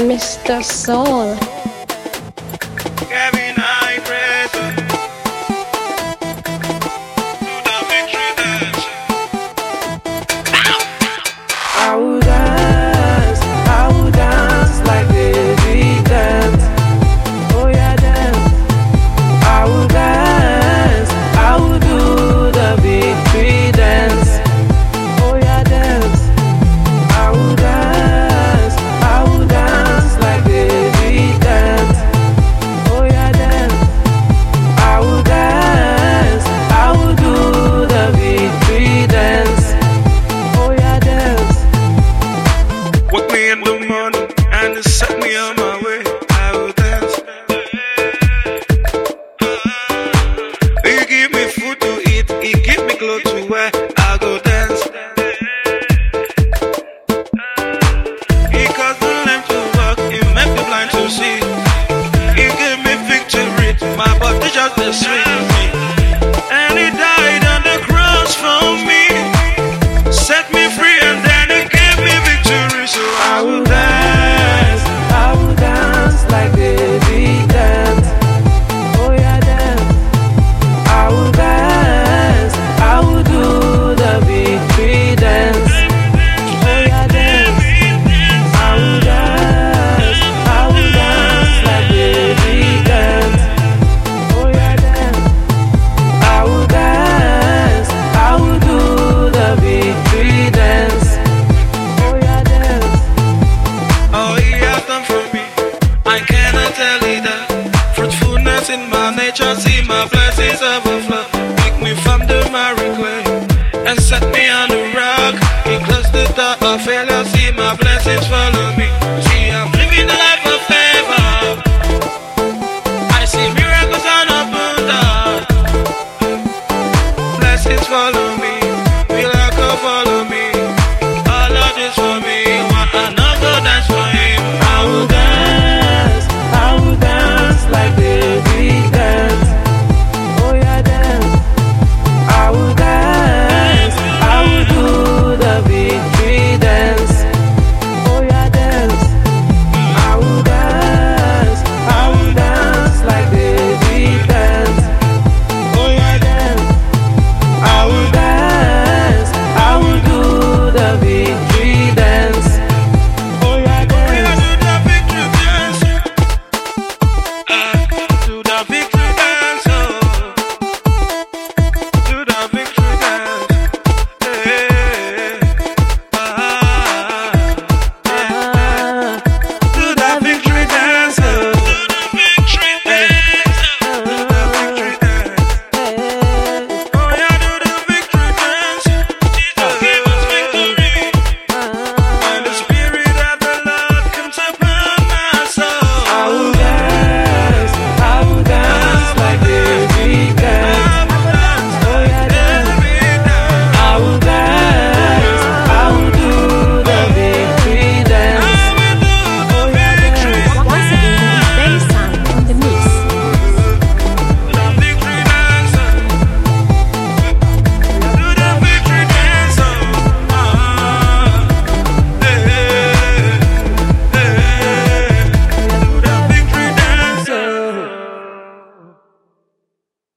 Mr. Soul. Kevin I press to the victory dance. I would dance like David dance. Oh yeah, dance. I would do the victory dance. Oh yeah, dance. I would dance like David dance. Oh yeah, dance. I would do the victory dance. Oh yeah, dance. Woke me in the morning and it set me on my way. I will dance. You give me food to eat, you give me clothes to wear. I go dance. He caused the lame to walk, he make the blind to see. He gave me victory, my body just a sweet me. And he died on the cross for me, set me free, and then he gave me victory. So I will dance like David dance. Oh yeah, dance. I would do the victory dance. Oh yeah, dance. I would dance like David dance. Oh yeah, dance. I would do the victory dance. Oh yeah, dance. all he has done for me, I cannot tell you that. Fruitfulness in my nature, see my blessings overflow. Pick me from the miry clay and set me on the rock. He closed the door of failure, see my blessings fall.